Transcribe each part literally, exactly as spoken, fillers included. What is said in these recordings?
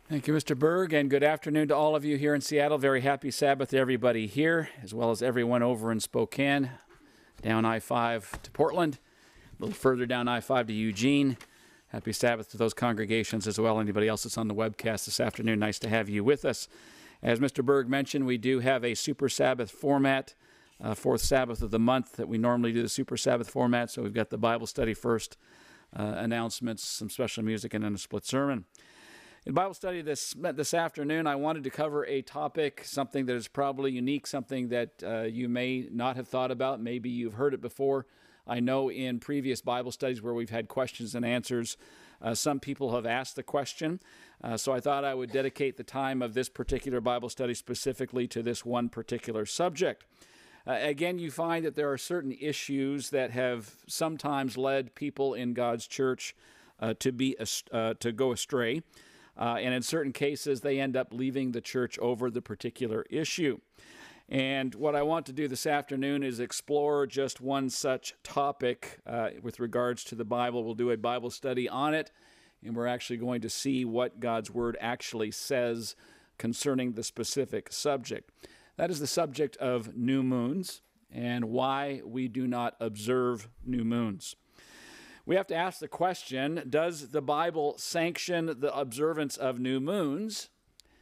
Thank you, Mister Berg, and good afternoon to all of you here in Seattle. Very happy Sabbath to everybody here, as well as everyone over in Spokane, down I five to Portland, a little further down I five to Eugene. Happy Sabbath to those congregations as well. Anybody else that's on the webcast this afternoon, nice to have you with us. As Mister Berg mentioned, we do have a Super Sabbath format, uh, fourth Sabbath of the month that we normally do the Super Sabbath format. So we've got the Bible study first, uh, announcements, some special music, and then a split sermon. In Bible study this this afternoon, I wanted to cover a topic, something that is probably unique, something that uh, you may not have thought about. Maybe you've heard it before. I know in previous Bible studies where we've had questions and answers, uh, some people have asked the question. Uh, so I thought I would dedicate the time of this particular Bible study specifically to this one particular subject. Uh, again, you find that there are certain issues that have sometimes led people in God's church uh, to be uh, to go astray. Uh, and in certain cases, they end up leaving the church over the particular issue. And what I want to do this afternoon is explore just one such topic uh, with regards to the Bible. We'll do a Bible study on it, and we're actually going to see what God's Word actually says concerning the specific subject. That is the subject of new moons and why we do not observe new moons. We have to ask the question, does the Bible sanction the observance of new moons?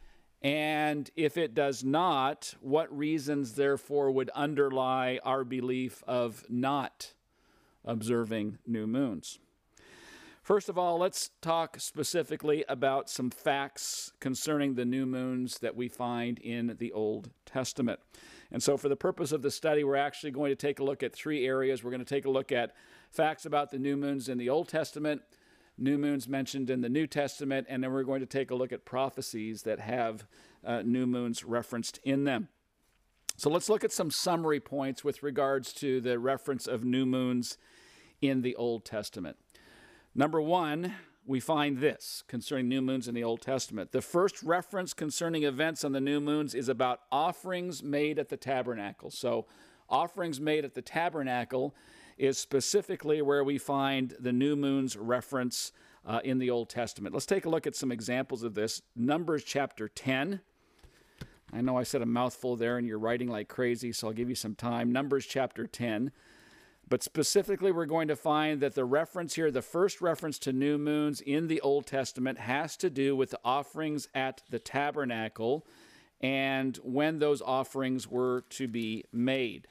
And if it does not, what reasons, therefore, would underlie our belief of not observing new moons? First of all, let's talk specifically about some facts concerning the new moons that we find in the Old Testament. And so for the purpose of the study, we're actually going to take a look at three areas. We're going to take a look at facts about the new moons in the Old Testament, new moons mentioned in the New Testament, and then we're going to take a look at prophecies that have uh, new moons referenced in them. So let's look at some summary points with regards to the reference of new moons in the Old Testament. Number one, we find this concerning new moons in the Old Testament. The first reference concerning events on the new moons is about offerings made at the tabernacle. So offerings made at the tabernacle is specifically where we find the new moon's reference uh, in the Old Testament. Let's take a look at some examples of this. Numbers chapter ten. I know I said a mouthful there and you're writing like crazy, so I'll give you some time. Numbers chapter ten. But specifically, we're going to find that the reference here, the first reference to new moons in the Old Testament, has to do with the offerings at the tabernacle and when those offerings were to be made,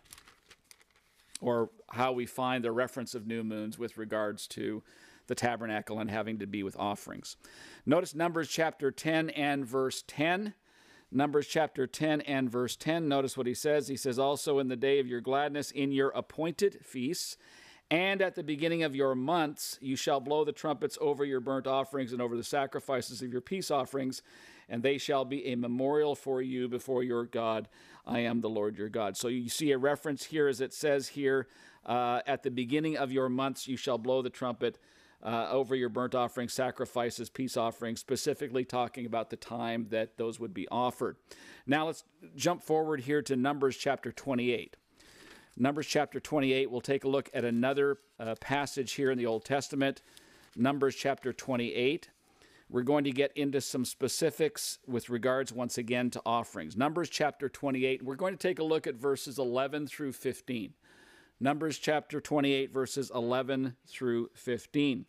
or how we find the reference of new moons with regards to the tabernacle and having to be with offerings. Notice Numbers chapter ten and verse ten. Numbers chapter ten and verse ten, notice what he says. He says, also in the day of your gladness, in your appointed feasts, and at the beginning of your months, you shall blow the trumpets over your burnt offerings and over the sacrifices of your peace offerings, and they shall be a memorial for you before your God. I am the Lord your God. So you see a reference here as it says here, uh, at the beginning of your months, you shall blow the trumpet Uh, over your burnt offerings, sacrifices, peace offerings, specifically talking about the time that those would be offered. Now let's jump forward here to Numbers chapter twenty-eight. Numbers chapter twenty-eight, we'll take a look at another uh, passage here in the Old Testament. Numbers chapter twenty-eight. We're going to get into some specifics with regards, once again, to offerings. Numbers chapter twenty-eight, we're going to take a look at verses eleven through fifteen. Numbers chapter twenty-eight, verses eleven through fifteen.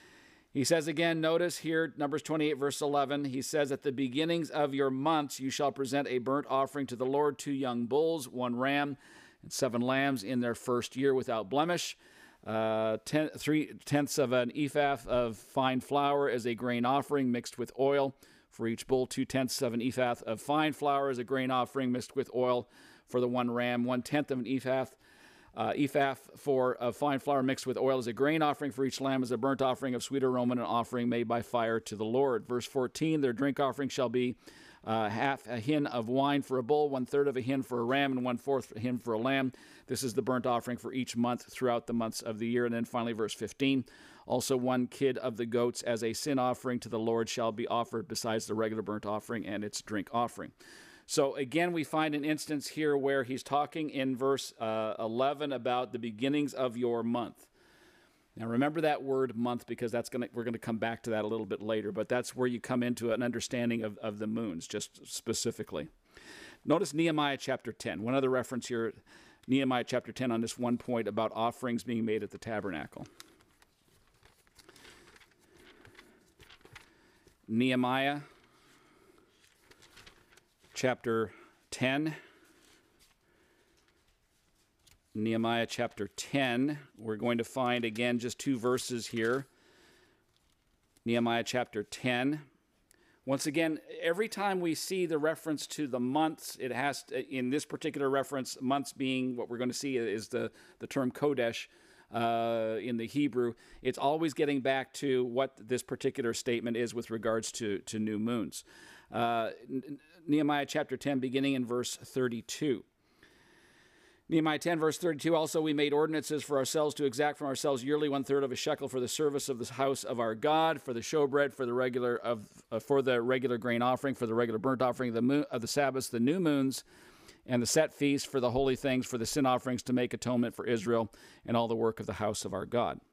He says again, notice here, Numbers twenty-eight, verse eleven, he says, at the beginnings of your months you shall present a burnt offering to the Lord, two young bulls, one ram, and seven lambs in their first year without blemish. Uh, ten, three tenths of an ephah of fine flour as a grain offering mixed with oil for each bull. Two tenths of an ephah of fine flour as a grain offering mixed with oil for the one ram. One tenth of an ephah Uh, ephah for uh, fine flour mixed with oil as a grain offering for each lamb, as a burnt offering of sweet aroma, and an offering made by fire to the Lord. Verse fourteen, their drink offering shall be uh, half a hin of wine for a bull, one third of a hin for a ram, and one fourth a hin for a lamb. This is the burnt offering for each month throughout the months of the year. And then finally, verse fifteen, also one kid of the goats as a sin offering to the Lord shall be offered besides the regular burnt offering and its drink offering. So again, we find an instance here where he's talking in verse uh, eleven about the beginnings of your month. Now remember that word month, because that's gonna we're going to come back to that a little bit later, but that's where you come into an understanding of, of the moons, just specifically. Notice Nehemiah chapter ten. One other reference here, Nehemiah chapter ten, on this one point about offerings being made at the tabernacle. Nehemiah chapter ten. Nehemiah chapter ten. We're going to find, again, just two verses here. Nehemiah chapter ten. Once again, every time we see the reference to the months, it has to, in this particular reference, months being what we're going to see is the, the term Kodesh uh, in the Hebrew. It's always getting back to what this particular statement is with regards to, to new moons. Uh, Nehemiah chapter ten, beginning in verse thirty-two. Nehemiah ten, verse thirty-two, also we made ordinances for ourselves to exact from ourselves yearly one-third of a shekel for the service of the house of our God, for the showbread, for the regular of uh, for the regular grain offering, for the regular burnt offering, the moon, of the Sabbaths, the new moons, and the set feasts, for the holy things, for the sin offerings, to make atonement for Israel, and all the work of the house of our God.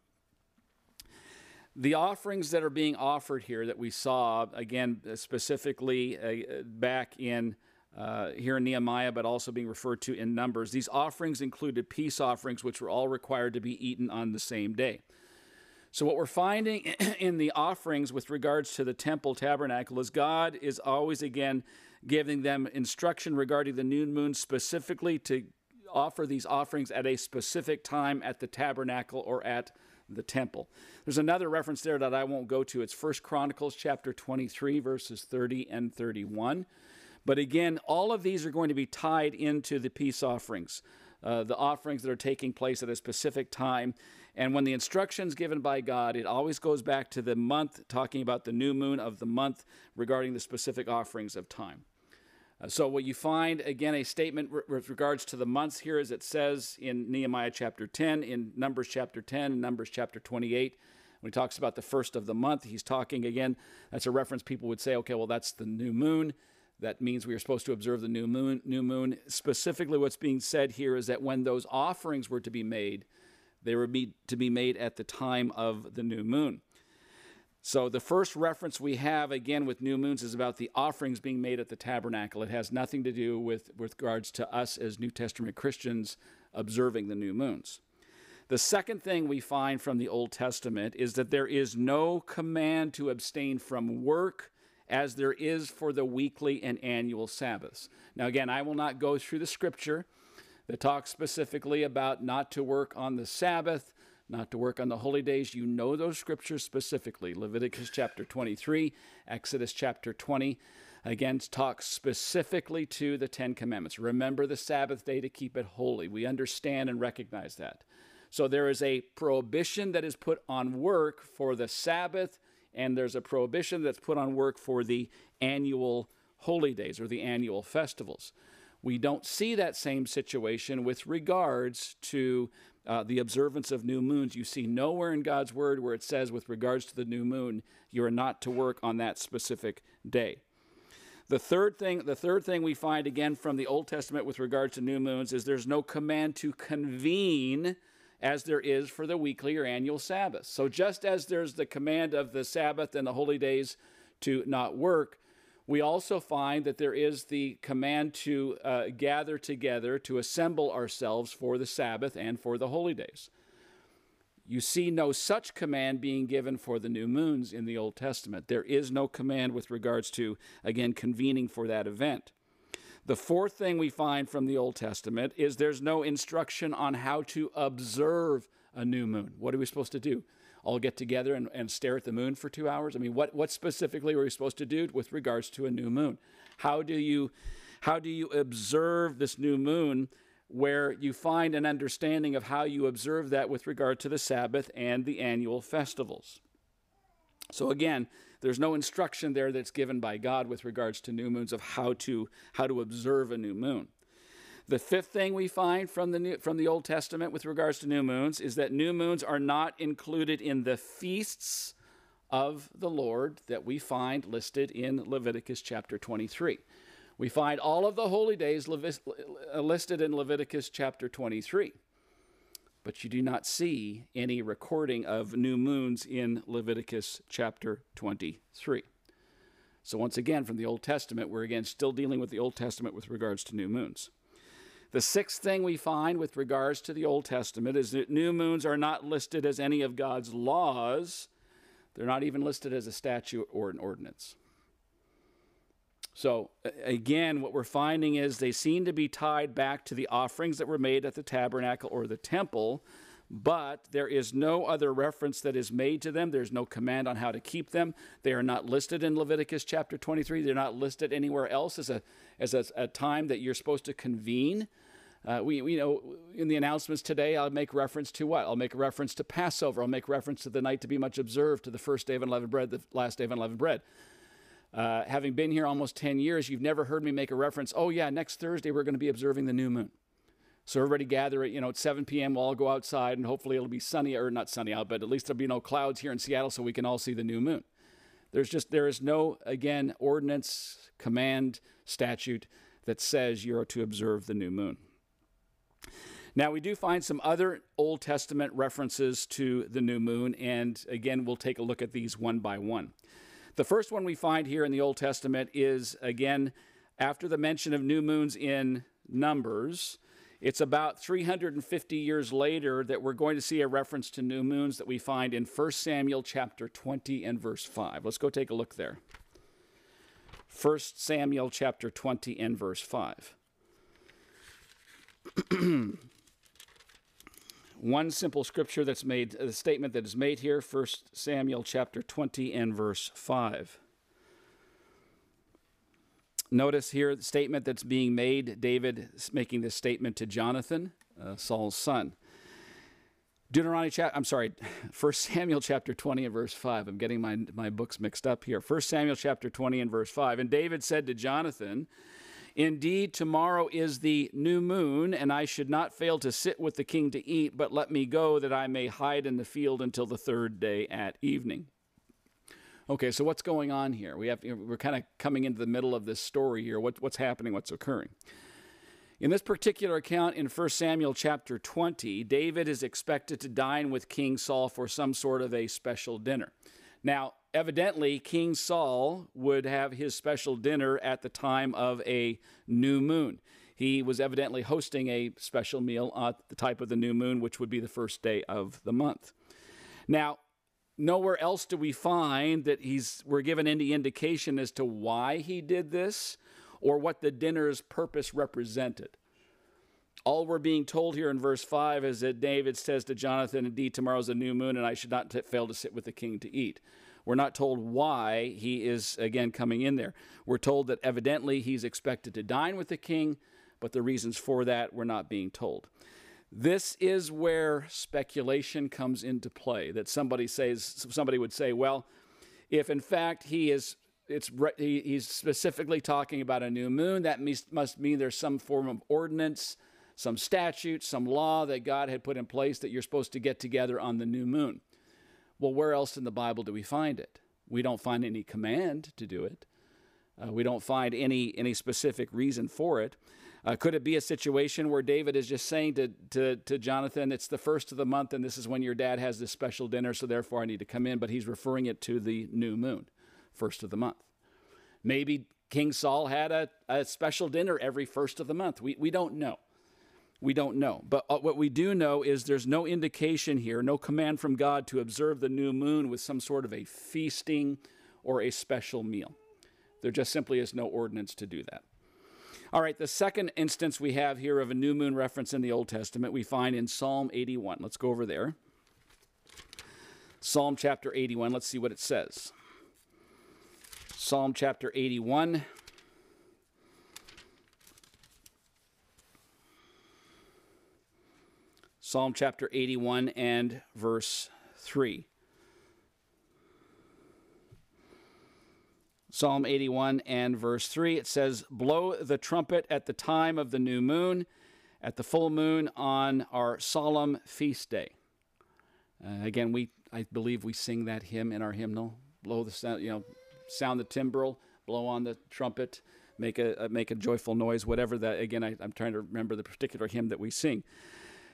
The offerings that are being offered here that we saw, again, specifically uh, back in Uh, here in Nehemiah, but also being referred to in Numbers. These offerings included peace offerings, which were all required to be eaten on the same day. So what we're finding in the offerings with regards to the temple tabernacle is God is always, again, giving them instruction regarding the new moon, specifically to offer these offerings at a specific time at the tabernacle or at the temple. There's another reference there that I won't go to. It's First Chronicles chapter twenty-three, verses thirty and thirty-one. But again, all of these are going to be tied into the peace offerings, uh, the offerings that are taking place at a specific time. And when the instruction's given by God, it always goes back to the month, talking about the new moon of the month regarding the specific offerings of time. Uh, so what you find, again, a statement re- with regards to the months here, as it says in Nehemiah chapter ten, in Numbers chapter ten, and Numbers chapter twenty-eight. When he talks about the first of the month, he's talking, again, that's a reference people would say, okay, well, that's the new moon. That means we are supposed to observe the new moon. New moon. Specifically, what's being said here is that when those offerings were to be made, they were be, to be made at the time of the new moon. So the first reference we have, again, with new moons is about the offerings being made at the tabernacle. It has nothing to do with, with regards to us as New Testament Christians observing the new moons. The second thing we find from the Old Testament is that there is no command to abstain from work as there is for the weekly and annual Sabbaths. Now, again, I will not go through the scripture that talks specifically about not to work on the Sabbath, not to work on the holy days. You know those scriptures specifically. Leviticus chapter twenty-three, Exodus chapter twenty, again, talks specifically to the Ten Commandments. Remember the Sabbath day to keep it holy. We understand and recognize that. So there is a prohibition that is put on work for the Sabbath, and there's a prohibition that's put on work for the annual holy days or the annual festivals. We don't see that same situation with regards to uh, the observance of new moons. You see nowhere in God's word where it says with regards to the new moon, you are not to work on that specific day. The third thing, the third thing we find again from the Old Testament with regards to new moons is there's no command to convene as there is for the weekly or annual Sabbath. So just as there's the command of the Sabbath and the holy days to not work, we also find that there is the command to uh, gather together, to assemble ourselves for the Sabbath and for the holy days. You see no such command being given for the new moons in the Old Testament. There is no command with regards to, again, convening for that event. The fourth thing we find from the Old Testament is there's no instruction on how to observe a new moon. What are we supposed to do? All get together and, and stare at the moon for two hours? I mean, what, what specifically are we supposed to do with regards to a new moon? How do you, how do you observe this new moon where you find an understanding of how you observe that with regard to the Sabbath and the annual festivals? So again, there's no instruction there that's given by God with regards to new moons of how to how to observe a new moon. The fifth thing we find from the new, from the Old Testament with regards to new moons is that new moons are not included in the feasts of the Lord that we find listed in Leviticus chapter twenty-three. We find all of the holy days listed in Leviticus chapter twenty-three. but you do not see any recording of new moons in Leviticus chapter twenty-three. So once again, from the Old Testament, we're again still dealing with the Old Testament with regards to new moons. The sixth thing we find with regards to the Old Testament is that new moons are not listed as any of God's laws. They're not even listed as a statute or an ordinance. So again, what we're finding is they seem to be tied back to the offerings that were made at the tabernacle or the temple, but there is no other reference that is made to them. There's no command on how to keep them. They are not listed in Leviticus chapter twenty-three. They're not listed anywhere else as a as a, a time that you're supposed to convene. Uh, we, we, you know, in the announcements today, I'll make reference to what? I'll make a reference to Passover. I'll make reference to the night to be much observed, to the first day of unleavened bread, the last day of unleavened bread. Uh, having been here almost ten years, you've never heard me make a reference, oh yeah, next Thursday we're going to be observing the new moon. So everybody gather at, you know, at seven p.m. we'll all go outside and hopefully it'll be sunny, or not sunny out, but at least there'll be no clouds here in Seattle so we can all see the new moon. There's just, there is no, again, ordinance, command, statute that says you're to observe the new moon. Now, we do find some other Old Testament references to the new moon, and again, we'll take a look at these one by one. The first one we find here in the Old Testament is, again, after the mention of new moons in Numbers. It's about three hundred fifty years later that we're going to see a reference to new moons that we find in First Samuel chapter twenty and verse five. Let's go take a look there. First Samuel chapter twenty and verse five. One simple scripture that's made, a statement that is made here, First Samuel chapter twenty and verse five. Notice here the statement that's being made, David is making this statement to Jonathan, uh, Saul's son. Deuteronomy chapter, I'm sorry, First Samuel chapter twenty and verse five. I'm getting my, my books mixed up here. First Samuel chapter twenty and verse five. And David said to Jonathan, indeed, tomorrow is the new moon, and I should not fail to sit with the king to eat, but let me go that I may hide in the field until the third day at evening. Okay, so what's going on here? We have, we're kind of coming into the middle of this story here. What, what's happening? What's occurring? In this particular account in First Samuel chapter twenty, David is expected to dine with King Saul for some sort of a special dinner. Now, evidently, King Saul would have his special dinner at the time of a new moon. He was evidently hosting a special meal at the type of the new moon, which would be the first day of the month. Now, nowhere else do we find that he's we're given any indication as to why he did this or what the dinner's purpose represented. All we're being told here in verse five is that David says to Jonathan, indeed, tomorrow's a new moon, and I should not t- fail to sit with the king to eat. We're not told why he is, again, coming in there. We're told that evidently he's expected to dine with the king, but the reasons for that we're not being told. This is where speculation comes into play, that somebody says, somebody would say, well, if in fact he is, it's he, he's specifically talking about a new moon, that must, must mean there's some form of ordinance, some statute, some law that God had put in place that you're supposed to get together on the new moon. Well, where else in the Bible do we find it? We don't find any command to do it. Uh, we don't find any, any specific reason for it. Uh, could it be a situation where David is just saying to, to, to Jonathan, it's the first of the month and this is when your dad has this special dinner, so therefore I need to come in, but he's referring it to the new moon, first of the month. Maybe King Saul had a, a special dinner every first of the month. We, we don't know. We don't know. But uh, what we do know is there's no indication here, no command from God to observe the new moon with some sort of a feasting or a special meal. There just simply is no ordinance to do that. All right, the second instance we have here of a new moon reference in the Old Testament we find in Psalm eighty-one. Let's go over there. Psalm chapter eighty-one, let's see what it says. Psalm chapter eighty-one. Psalm chapter eighty-one and verse three. Psalm eighty-one and verse three, it says, blow the trumpet at the time of the new moon, at the full moon on our solemn feast day. Uh, again, we I believe we sing that hymn in our hymnal. Blow the sound, you know, sound the timbrel, blow on the trumpet, make a make a joyful noise, whatever that. Again, I, I'm trying to remember the particular hymn that we sing.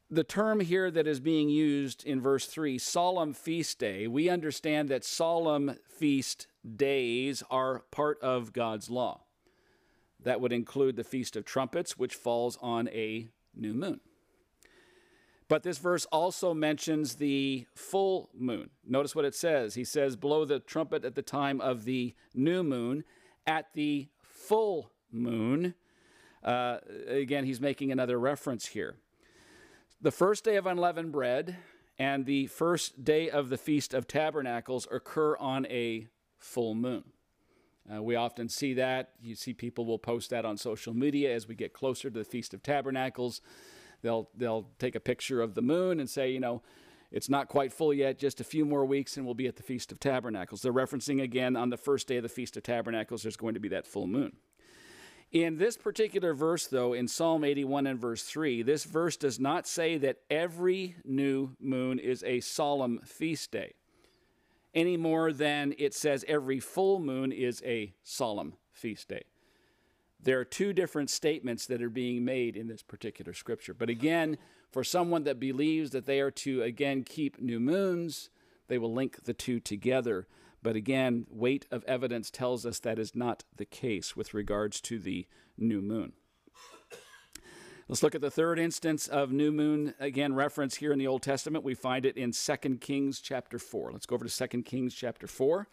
The term here that is being used in verse three, solemn feast day, we understand that solemn feast days are part of God's law. That would include the Feast of Trumpets, which falls on a new moon. But this verse also mentions the full moon. Notice what it says. He says, blow the trumpet at the time of the new moon, at the full moon. Uh, again, he's making another reference here. The first day of unleavened bread and the first day of the Feast of Tabernacles occur on a full moon. Uh, we often see that. You see people will post that on social media as we get closer to the Feast of Tabernacles. They'll, they'll take a picture of the moon and say, you know, it's not quite full yet, just a few more weeks and we'll be at the Feast of Tabernacles. They're referencing again on the first day of the Feast of Tabernacles, there's going to be that full moon. In this particular verse, though, in Psalm eighty-one and verse three, this verse does not say that every new moon is a solemn feast day, any more than it says every full moon is a solemn feast day. There are two different statements that are being made in this particular scripture. But again, for someone that believes that they are to, again, keep new moons, they will link the two together. But again, weight of evidence tells us that is not the case with regards to the new moon. Let's look at the third instance of new moon, again, reference here in the Old Testament. We find it in Second Kings chapter four. Let's go over to Second Kings chapter four.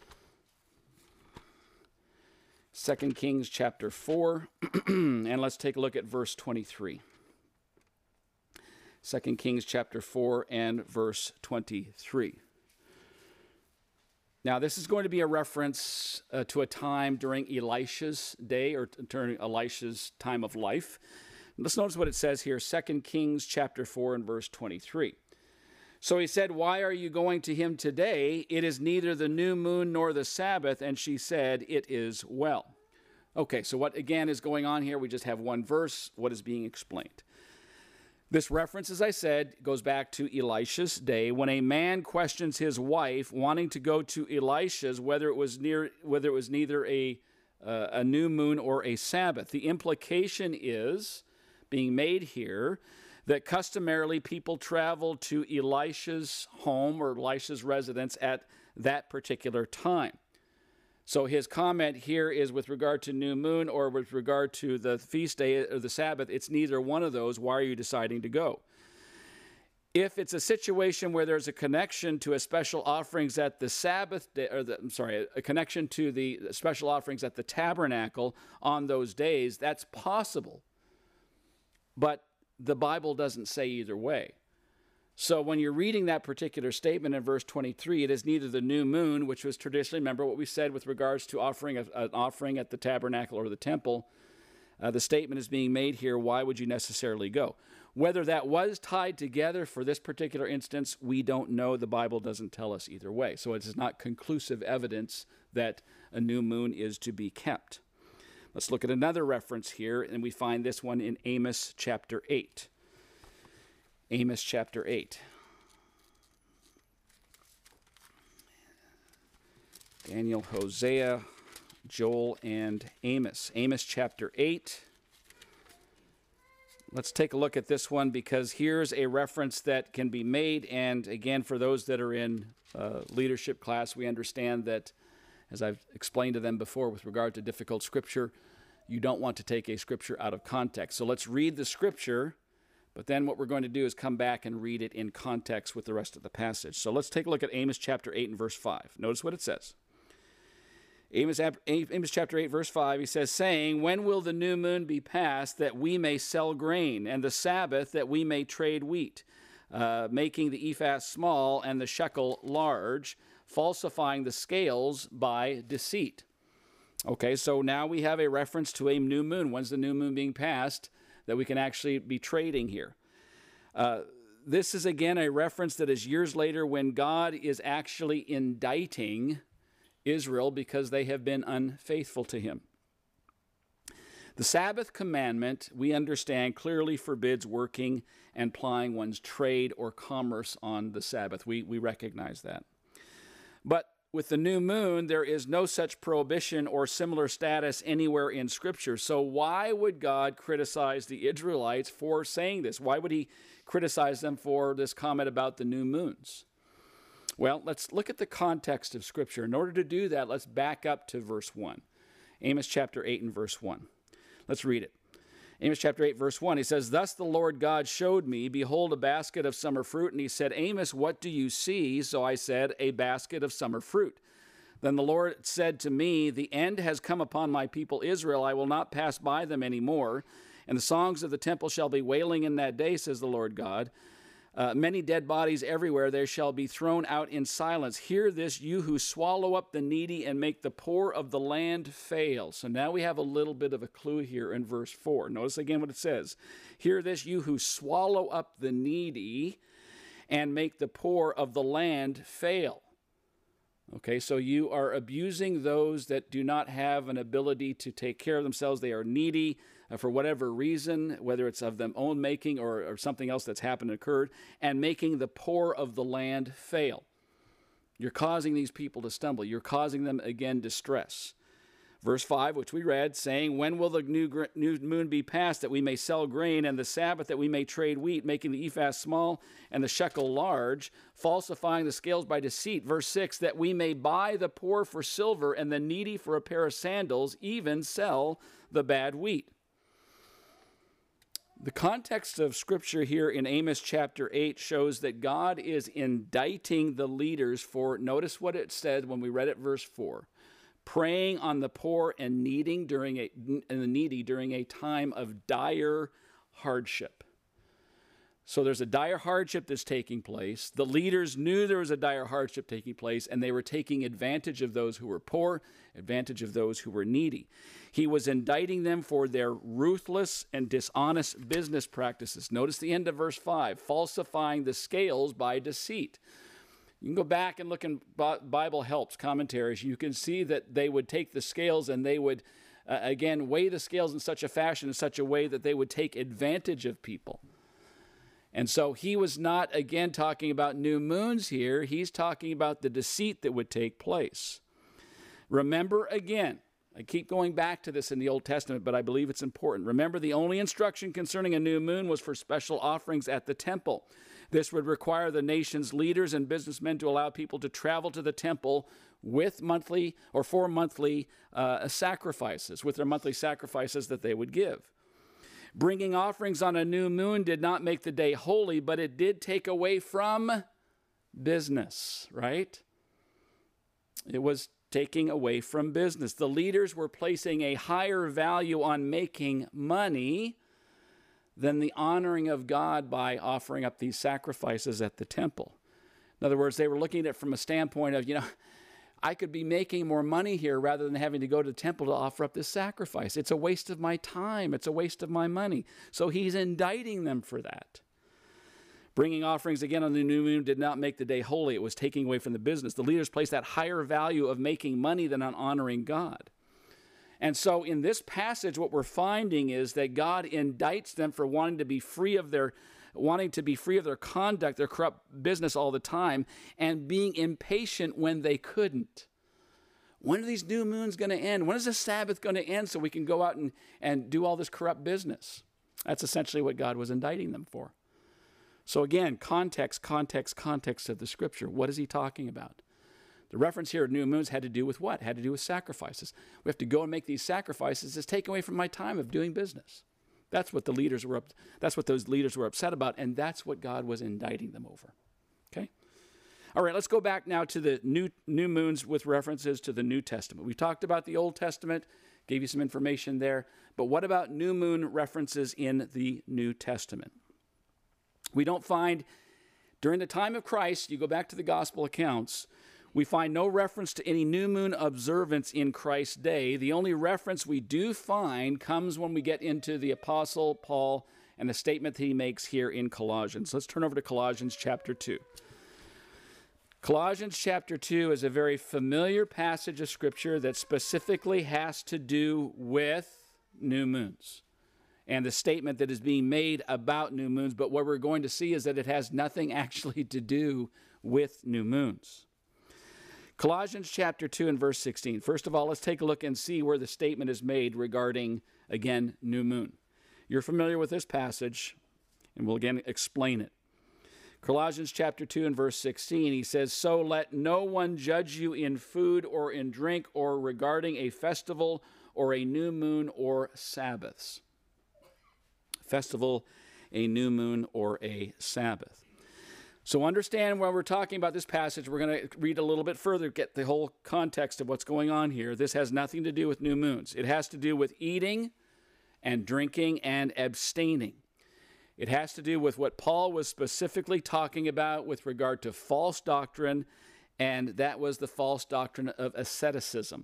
Second Kings chapter four, and let's take a look at verse twenty-three. Second Kings chapter four and verse twenty-three. Now, this is going to be a reference uh, to a time during Elisha's day, or during Elisha's time of life. Let's notice what it says here, Second Kings chapter four and verse twenty-three. So he said, why are you going to him today? It is neither the new moon nor the Sabbath. And she said, it is well. Okay, so what again is going on here? We just have one verse. What is being explained? This reference, as I said, goes back to Elisha's day when a man questions his wife wanting to go to Elisha's, whether it was near, whether it was neither a, uh, a new moon or a Sabbath. The implication is being made here that customarily people travel to Elisha's home or Elisha's residence at that particular time. So his comment here is with regard to new moon or with regard to the feast day or the Sabbath, it's neither one of those. Why are you deciding to go? If it's a situation where there's a connection to a special offerings at the Sabbath day, or the, I'm sorry, a connection to the special offerings at the tabernacle on those days, that's possible. But the Bible doesn't say either way. So when you're reading that particular statement in verse twenty-three, it is neither the new moon, which was traditionally, remember what we said with regards to offering a, an offering at the tabernacle or the temple. Uh, the statement is being made here, why would you necessarily go? Whether that was tied together for this particular instance, we don't know. The Bible doesn't tell us either way. So it is not conclusive evidence that a new moon is to be kept. Let's look at another reference here, and we find this one in Amos chapter eight. Amos chapter eight. Daniel, Hosea, Joel, and Amos. Amos chapter eight. Let's take a look at this one because here's a reference that can be made. And again, for those that are in uh, leadership class, we understand that, as I've explained to them before with regard to difficult scripture, you don't want to take a scripture out of context. So let's read the scripture, but then what we're going to do is come back and read it in context with the rest of the passage. So let's take a look at Amos chapter eight and verse five. Notice what it says. Amos, Amos chapter eight, verse five, he says, saying, when will the new moon be passed that we may sell grain, and the Sabbath that we may trade wheat, uh, making the ephah small and the shekel large, falsifying the scales by deceit. Okay, so now we have a reference to a new moon. When's the new moon being passed that we can actually be trading here? Uh, this is, again, a reference that is years later when God is actually indicting Israel because they have been unfaithful to him. The Sabbath commandment, we understand, clearly forbids working and plying one's trade or commerce on the Sabbath. We, we recognize that. But with the new moon, there is no such prohibition or similar status anywhere in Scripture. So why would God criticize the Israelites for saying this? Why would he criticize them for this comment about the new moons? Well, let's look at the context of Scripture. In order to do that, let's back up to verse one. Amos chapter eight and verse one. Let's read it. Amos chapter eight, verse one, he says, "Thus the Lord God showed me, behold, a basket of summer fruit. And he said, Amos, what do you see? So I said, a basket of summer fruit. Then the Lord said to me, the end has come upon my people Israel. I will not pass by them any more. And the songs of the temple shall be wailing in that day, says the Lord God. Uh, many dead bodies everywhere, they shall be thrown out in silence. Hear this, you who swallow up the needy and make the poor of the land fail." So now we have a little bit of a clue here in verse four. Notice again what it says. "Hear this, you who swallow up the needy and make the poor of the land fail." Okay, so you are abusing those that do not have an ability to take care of themselves. They are needy uh, for whatever reason, whether it's of them own making or, or something else that's happened and occurred, and making the poor of the land fail. You're causing these people to stumble. You're causing them, again, distress. Verse five, which we read, saying, "When will the new, new moon be passed, that we may sell grain, and the Sabbath, that we may trade wheat, making the ephah small and the shekel large, falsifying the scales by deceit?" Verse six, "That we may buy the poor for silver, and the needy for a pair of sandals, even sell the bad wheat." The context of Scripture here in Amos chapter eight shows that God is indicting the leaders for, notice what it said when we read it, verse four, preying on the poor and needing during a, and the needy during a time of dire hardship. So there's a dire hardship that's taking place. The leaders knew there was a dire hardship taking place, and they were taking advantage of those who were poor, advantage of those who were needy. He was indicting them for their ruthless and dishonest business practices. Notice the end of verse five, falsifying the scales by deceit. You can go back and look in Bible Helps commentaries. You can see that they would take the scales and they would, uh, again, weigh the scales in such a fashion, in such a way that they would take advantage of people. And so he was not, again, talking about new moons here. He's talking about the deceit that would take place. Remember, again, I keep going back to this in the Old Testament, but I believe it's important. Remember, the only instruction concerning a new moon was for special offerings at the temple. This would require the nation's leaders and businessmen to allow people to travel to the temple with monthly or for monthly uh, sacrifices, with their monthly sacrifices that they would give. Bringing offerings on a new moon did not make the day holy, but it did take away from business, right? It was taking away from business. The leaders were placing a higher value on making money than the honoring of God by offering up these sacrifices at the temple. In other words, they were looking at it from a standpoint of, you know, I could be making more money here rather than having to go to the temple to offer up this sacrifice. It's a waste of my time. It's a waste of my money. So he's indicting them for that. Bringing offerings again on the new moon did not make the day holy. It was taking away from the business. The leaders placed that higher value of making money than on honoring God. And so in this passage, what we're finding is that God indicts them for wanting to be free of their wanting to be free of their conduct, their corrupt business all the time, and being impatient when they couldn't. When are these new moons going to end? When is the Sabbath going to end so we can go out and, and do all this corrupt business? That's essentially what God was indicting them for. So again, context, context, context of the Scripture. What is he talking about? The reference here of new moons had to do with what? Had to do with sacrifices. We have to go and make these sacrifices. It's taken away from my time of doing business. That's what the leaders were up, that's what those leaders were upset about, and that's what God was indicting them over. Okay? All right, let's go back now to the new new moons with references to the New Testament. We talked about the Old Testament, gave you some information there, but what about new moon references in the New Testament? We don't find, during the time of Christ, you go back to the gospel accounts, we find no reference to any new moon observance in Christ's day. The only reference we do find comes when we get into the Apostle Paul and the statement that he makes here in Colossians. Let's turn over to Colossians chapter two. Colossians chapter two is a very familiar passage of Scripture that specifically has to do with new moons and the statement that is being made about new moons. But what we're going to see is that it has nothing actually to do with new moons. Colossians chapter two and verse sixteen. First of all, let's take a look and see where the statement is made regarding, again, new moon. You're familiar with this passage, and we'll again explain it. Colossians chapter two and verse sixteen, he says, "So let no one judge you in food or in drink or regarding a festival or a new moon or Sabbaths." Festival, a new moon, or a Sabbath. So understand when we're talking about this passage, we're going to read a little bit further, get the whole context of what's going on here. This has nothing to do with new moons. It has to do with eating and drinking and abstaining. It has to do with what Paul was specifically talking about with regard to false doctrine, and that was the false doctrine of asceticism.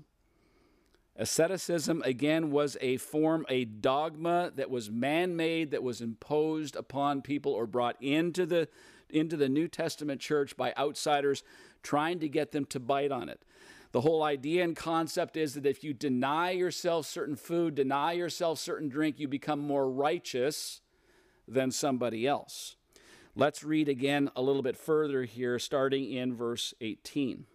Asceticism, again, was a form, a dogma that was man-made, that was imposed upon people or brought into the, into the New Testament church by outsiders trying to get them to bite on it. The whole idea and concept is that if you deny yourself certain food, deny yourself certain drink, you become more righteous than somebody else. Let's read again a little bit further here, starting in verse eighteen.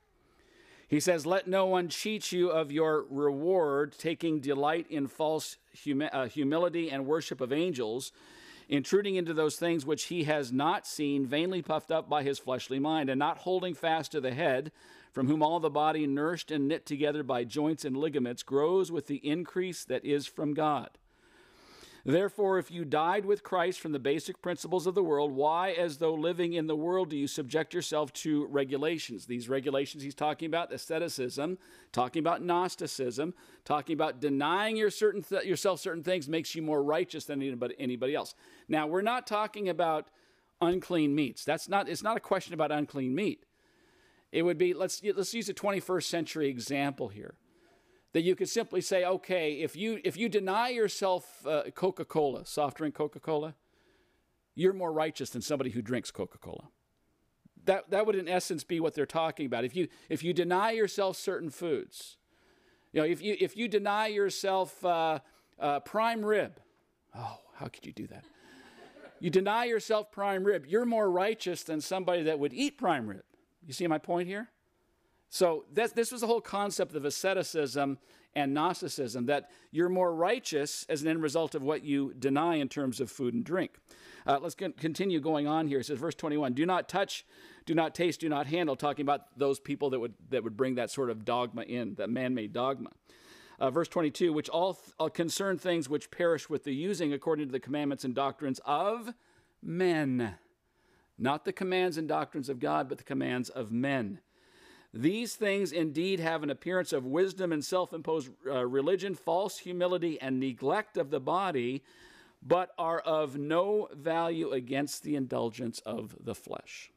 He says, "Let no one cheat you of your reward, taking delight in false humi- uh, humility and worship of angels, intruding into those things which he has not seen, vainly puffed up by his fleshly mind, and not holding fast to the head, from whom all the body, nourished and knit together by joints and ligaments, grows with the increase that is from God. Therefore, if you died with Christ from the basic principles of the world, why, as though living in the world, do you subject yourself to regulations?" These regulations he's talking about asceticism, talking about Gnosticism, talking about denying your certain th- yourself certain things makes you more righteous than anybody, anybody else. Now, we're not talking about unclean meats. That's not. It's not a question about unclean meat. It would be, let's, let's use a twenty-first century example here. That you could simply say, okay, if you if you deny yourself uh, Coca-Cola, soft drink Coca-Cola, you're more righteous than somebody who drinks Coca-Cola. That that would in essence be what they're talking about. If you if you deny yourself certain foods, you know, if you if you deny yourself uh, uh, prime rib, oh, how could you do that? You deny yourself prime rib, you're more righteous than somebody that would eat prime rib. You see my point here? So this, this was the whole concept of asceticism and Gnosticism, that you're more righteous as an end result of what you deny in terms of food and drink. Uh, let's continue going on here. It says, verse twenty-one, "Do not touch, do not taste, do not handle," talking about those people that would, that would bring that sort of dogma in, that man-made dogma. Uh, verse twenty-two, "which all th- uh, concern things which perish with the using according to the commandments and doctrines of men." Not the commands and doctrines of God, but the commands of men. "These things indeed have an appearance of wisdom and self-imposed uh, religion, false humility, and neglect of the body, but are of no value against the indulgence of the flesh."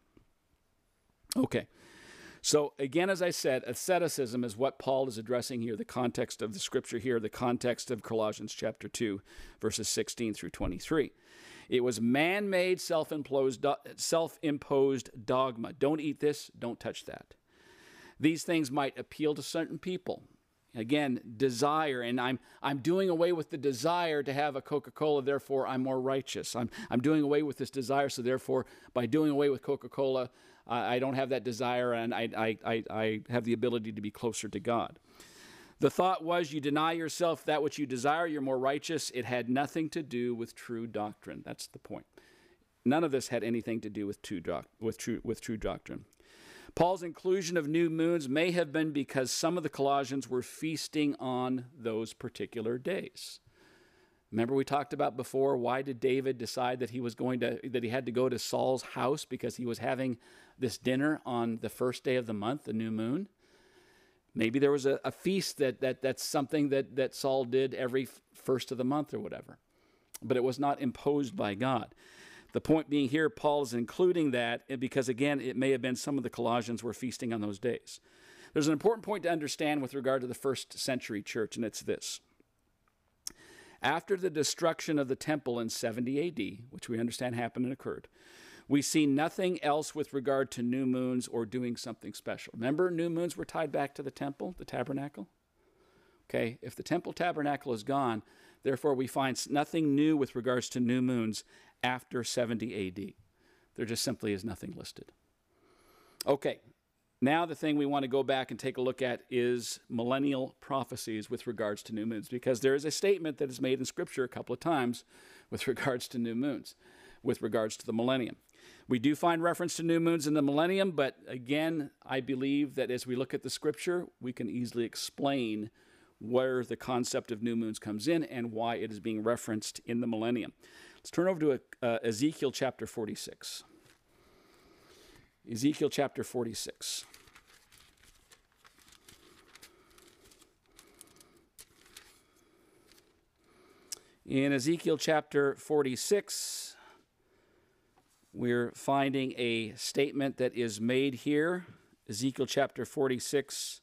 Okay, so again, as I said, asceticism is what Paul is addressing here, the context of the scripture here, the context of Colossians chapter two, verses sixteen through twenty-three. It was man-made, self-imposed, self-imposed dogma. Don't eat this, don't touch that. These things might appeal to certain people. Again, desire, and I'm I'm doing away with the desire to have a Coca-Cola, therefore I'm more righteous. I'm I'm doing away with this desire, so therefore by doing away with Coca-Cola, uh, I don't have that desire, and I, I, I, I have the ability to be closer to God. The thought was, you deny yourself that which you desire, you're more righteous. It had nothing to do with true doctrine. That's the point. None of this had anything to do with true, doc, with true, with true doctrine. Paul's inclusion of new moons may have been because some of the Colossians were feasting on those particular days. Remember we talked about before, why did David decide that he was going to, that he had to go to Saul's house because he was having this dinner on the first day of the month, the new moon? Maybe there was a, a feast that, that that's something that, that Saul did every first of the month or whatever. But it was not imposed by God. The point being here, Paul is including that because, again, it may have been some of the Colossians were feasting on those days. There's an important point to understand with regard to the first century church, and it's this. After the destruction of the temple in seventy A D, which we understand happened and occurred, we see nothing else with regard to new moons or doing something special. Remember, new moons were tied back to the temple, the tabernacle? Okay, if the temple tabernacle is gone, therefore we find nothing new with regards to new moons after seventy A D. There just simply is nothing listed. Okay, Now the thing we want to go back and take a look at is millennial prophecies with regards to new moons, because there is a statement that is made in Scripture a couple of times with regards to new moons, with regards to the millennium. We do find reference to new moons in the millennium, but again, I believe that as we look at the Scripture, we can easily explain where the concept of new moons comes in and why it is being referenced in the millennium. Let's turn over to uh, Ezekiel chapter forty-six. Ezekiel chapter forty-six. In Ezekiel chapter forty-six, we're finding a statement that is made here. Ezekiel chapter forty-six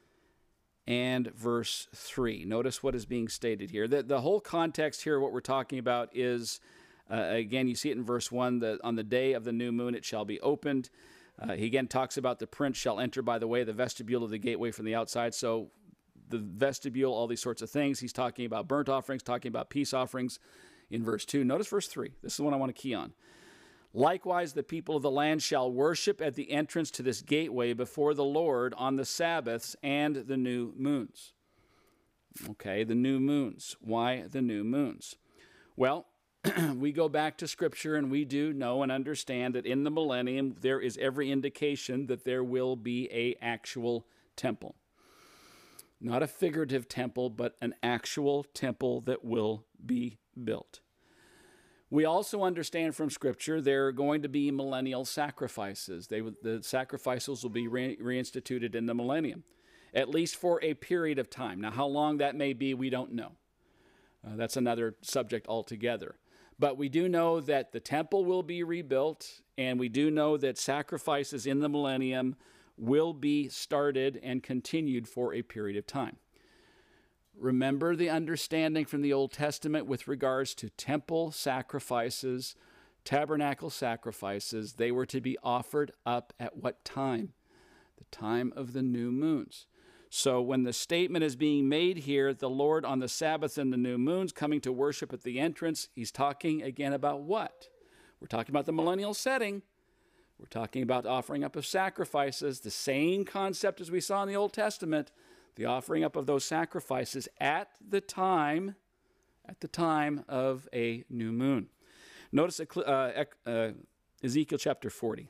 and verse three. Notice what is being stated here. The, the whole context here, what we're talking about is, uh, again, you see it in verse one, that on the day of the new moon it shall be opened. Uh, he again talks about the prince shall enter by the way of the vestibule of the gateway from the outside. So the vestibule, all these sorts of things. He's talking about burnt offerings, talking about peace offerings in verse two. Notice verse three. This is the one I want to key on. Likewise, the people of the land shall worship at the entrance to this gateway before the Lord on the Sabbaths and the new moons. Okay, the new moons. Why the new moons? Well, we go back to Scripture and we do know and understand that in the millennium there is every indication that there will be an actual temple. Not a figurative temple, but an actual temple that will be built. We also understand from Scripture there are going to be millennial sacrifices. They, the sacrifices will be re reinstituted in the millennium, at least for a period of time. Now, how long that may be, we don't know. Uh, that's another subject altogether. But we do know that the temple will be rebuilt, and we do know that sacrifices in the millennium will be started and continued for a period of time. Remember the understanding from the Old Testament with regards to temple sacrifices, tabernacle sacrifices. They were to be offered up at what time? The time of the new moons. So when the statement is being made here, the Lord on the Sabbath and the new moons coming to worship at the entrance, he's talking again about what? We're talking about the millennial setting. We're talking about offering up of sacrifices, the same concept as we saw in the Old Testament, the offering up of those sacrifices at the time, at the time of a new moon. Notice uh, uh, Ezekiel chapter forty.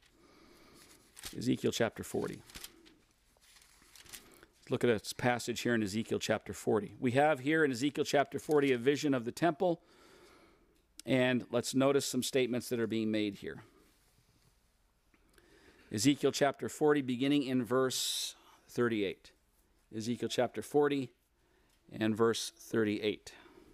Ezekiel chapter forty. Let's look at a passage here in Ezekiel chapter forty. We have here in Ezekiel chapter forty a vision of the temple, and let's notice some statements that are being made here. Ezekiel chapter forty, beginning in verse thirty-eight. Ezekiel chapter forty and verse thirty-eight.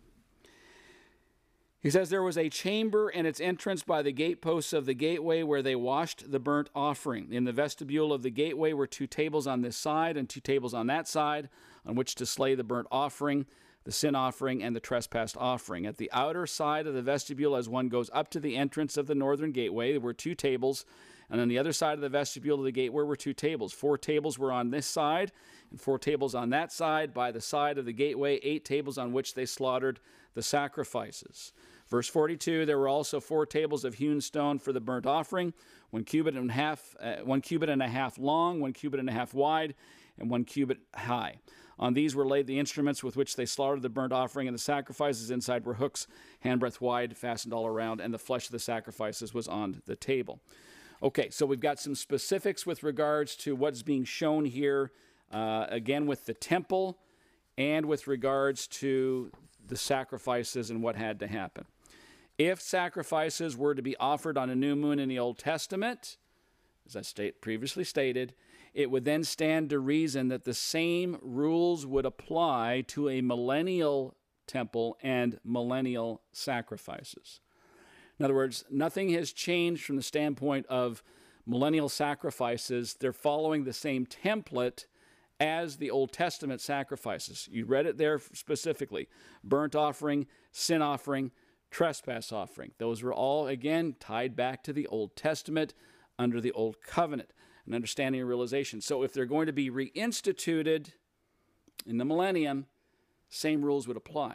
He says, there was a chamber and its entrance by the gateposts of the gateway where they washed the burnt offering. In the vestibule of the gateway were two tables on this side and two tables on that side, on which to slay the burnt offering, the sin offering, and the trespass offering. At the outer side of the vestibule, as one goes up to the entrance of the northern gateway, there were two tables, and on the other side of the vestibule of the gateway were two tables. Four tables were on this side, and four tables on that side. By the side of the gateway, eight tables on which they slaughtered the sacrifices. Verse forty-two, there were also four tables of hewn stone for the burnt offering, one cubit and a half, uh, one cubit and a half long, one cubit and a half wide, and one cubit high. On these were laid the instruments with which they slaughtered the burnt offering, and the sacrifices inside were hooks, handbreadth wide, fastened all around, and the flesh of the sacrifices was on the table. Okay, so we've got some specifics with regards to what's being shown here, uh, again with the temple and with regards to the sacrifices and what had to happen. If sacrifices were to be offered on a new moon in the Old Testament, as I state, previously stated, it would then stand to reason that the same rules would apply to a millennial temple and millennial sacrifices. In other words, nothing has changed from the standpoint of millennial sacrifices. They're following the same template as the Old Testament sacrifices. You read it there specifically. Burnt offering, sin offering, trespass offering. Those were all, again, tied back to the Old Testament under the Old Covenant. An understanding and realization. So if they're going to be reinstituted in the millennium, same rules would apply.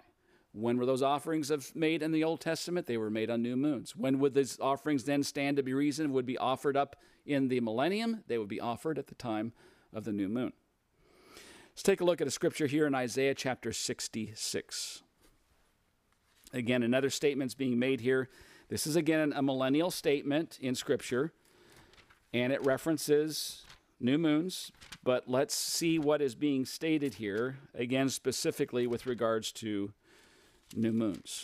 When were those offerings of, made in the Old Testament? They were made on new moons. When would these offerings then stand to be reasoned? Would be offered up in the millennium? They would be offered at the time of the new moon. Let's take a look at a scripture here in Isaiah chapter sixty-six. Again, another statement's being made here. This is again a millennial statement in scripture, and it references new moons, but let's see what is being stated here, again specifically with regards to new moons.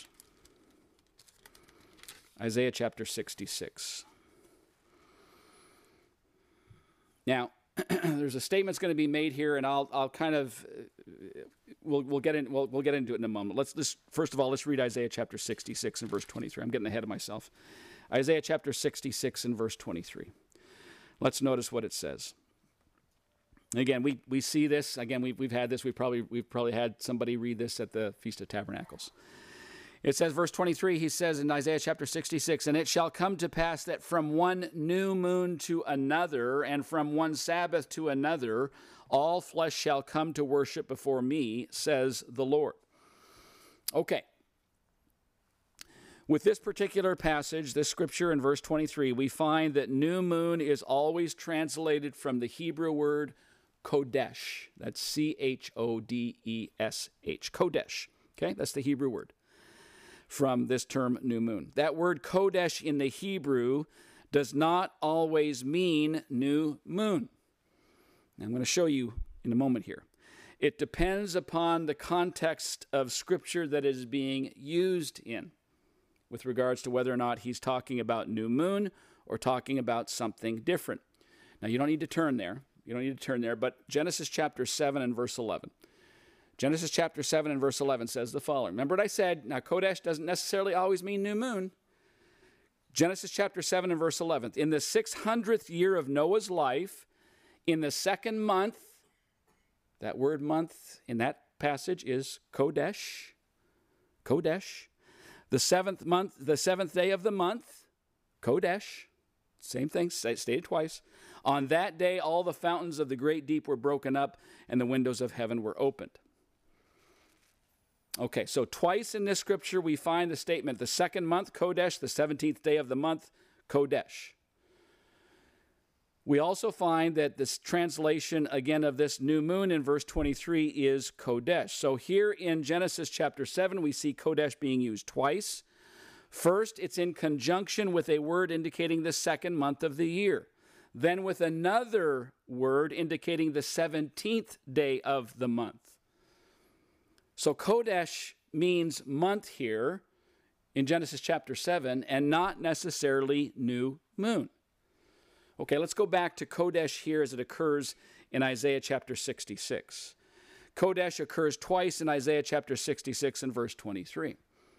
Isaiah chapter sixty-six. Now, there's a statement that's going to be made here, and I'll I'll kind of uh, we'll we'll get in we'll we'll get into it in a moment. Let's let's first of all let's read Isaiah chapter sixty-six and verse twenty-three. I'm getting ahead of myself. Isaiah chapter sixty-six and verse twenty-three. Let's notice what it says. Again, we we see this again. We've we've had this. We probably we've probably had somebody read this at the Feast of Tabernacles. It says, verse twenty-three, he says in Isaiah chapter sixty-six, "And it shall come to pass that from one new moon to another, and from one Sabbath to another, all flesh shall come to worship before me, says the Lord." Okay. With this particular passage, this scripture in verse twenty-three, we find that new moon is always translated from the Hebrew word Kodesh. That's C H O D E S H. Kodesh. Okay, that's the Hebrew word from this term new moon. That word Kodesh in the Hebrew does not always mean new moon. Now, I'm going to show you in a moment here. It depends upon the context of scripture that is being used in, with regards to whether or not he's talking about new moon or talking about something different. Now, you don't need to turn there. You don't need to turn there, but Genesis chapter seven and verse eleven. Genesis chapter seven and verse eleven says the following. Remember what I said? Now, Kodesh doesn't necessarily always mean new moon. Genesis chapter seven and verse eleven. "In the six hundredth year of Noah's life, in the second month," that word month in that passage is Kodesh. Kodesh. "The seventh month, the seventh day of the month," Kodesh. Same thing, stated twice. "On that day, all the fountains of the great deep were broken up, and the windows of heaven were opened." Okay, so twice in this scripture we find the statement, the second month, Kodesh, the seventeenth day of the month, Kodesh. We also find that this translation, again, of this new moon in verse twenty-three is Kodesh. So here in Genesis chapter seven, we see Kodesh being used twice. First, it's in conjunction with a word indicating the second month of the year. Then with another word indicating the seventeenth day of the month. So Kodesh means month here in Genesis chapter seven and not necessarily new moon. Okay, let's go back to Kodesh here as it occurs in Isaiah chapter sixty-six. Kodesh occurs twice in Isaiah chapter sixty-six and verse twenty-three.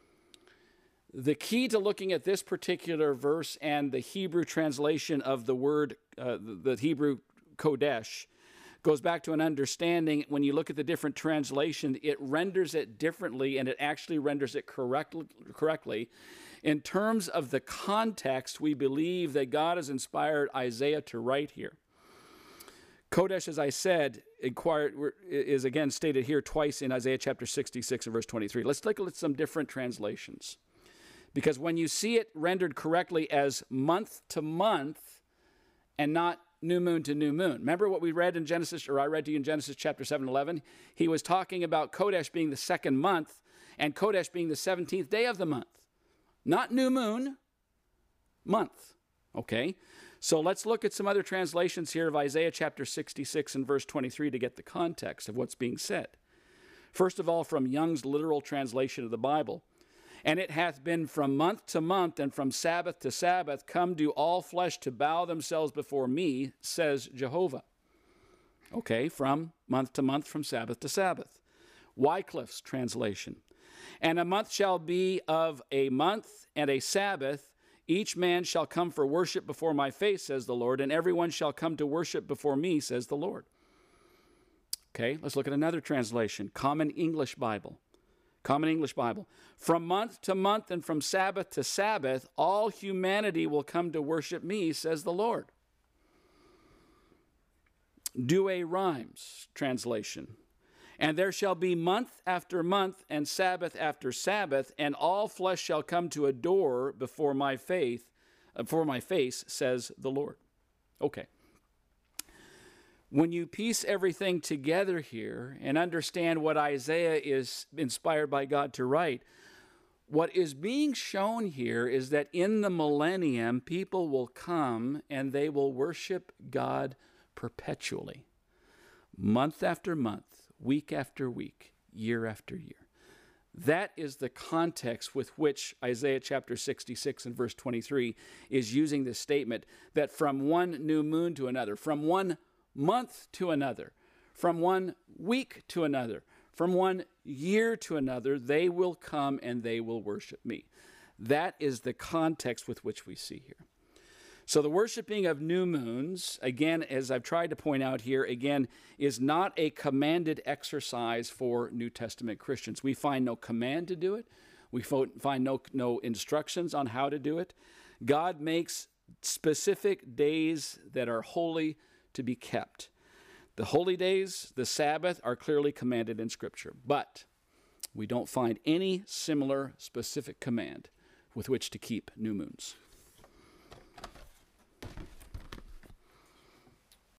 The key to looking at this particular verse and the Hebrew translation of the word, uh, the, the Hebrew Kodesh, goes back to an understanding. When you look at the different translations, it renders it differently, and it actually renders it correct, correctly. In terms of the context, we believe that God has inspired Isaiah to write here. Kodesh, as I said, inquired, is again stated here twice in Isaiah chapter sixty-six and verse twenty-three. Let's take a look at some different translations. Because when you see it rendered correctly as month to month and not new moon to new moon. Remember what we read in Genesis, or I read to you in Genesis chapter seven, eleven? He was talking about Kodesh being the second month and Kodesh being the seventeenth day of the month. Not new moon, month. Okay? So let's look at some other translations here of Isaiah chapter sixty-six and verse twenty-three to get the context of what's being said. First of all, from Young's literal translation of the Bible. "And it hath been from month to month and from Sabbath to Sabbath, come do all flesh to bow themselves before me, says Jehovah." Okay, from month to month, from Sabbath to Sabbath. Wycliffe's translation. "And a month shall be of a month and a Sabbath. Each man shall come for worship before my face, says the Lord, and everyone shall come to worship before me, says the Lord." Okay, let's look at another translation. Common English Bible. Common English Bible. "From month to month and from Sabbath to Sabbath, all humanity will come to worship me, says the Lord." Douay Rhymes translation. And there shall be month after month, and Sabbath after Sabbath, and all flesh shall come to adore before my faith, before my face, says the Lord. Okay. When you piece everything together here and understand what Isaiah is inspired by God to write, what is being shown here is that in the millennium, people will come and they will worship God perpetually, month after month, week after week, year after year. That is the context with which Isaiah chapter sixty-six and verse twenty-three is using this statement that from one new moon to another, from one month to another, from one week to another, from one year to another, they will come and they will worship me. That is the context with which we see here. So the worshiping of new moons, again, as I've tried to point out here, again, is not a commanded exercise for New Testament Christians. We find no command to do it. We find no, no instructions on how to do it. God makes specific days that are holy to be kept. The holy days, the Sabbath, are clearly commanded in Scripture, but we don't find any similar specific command with which to keep new moons.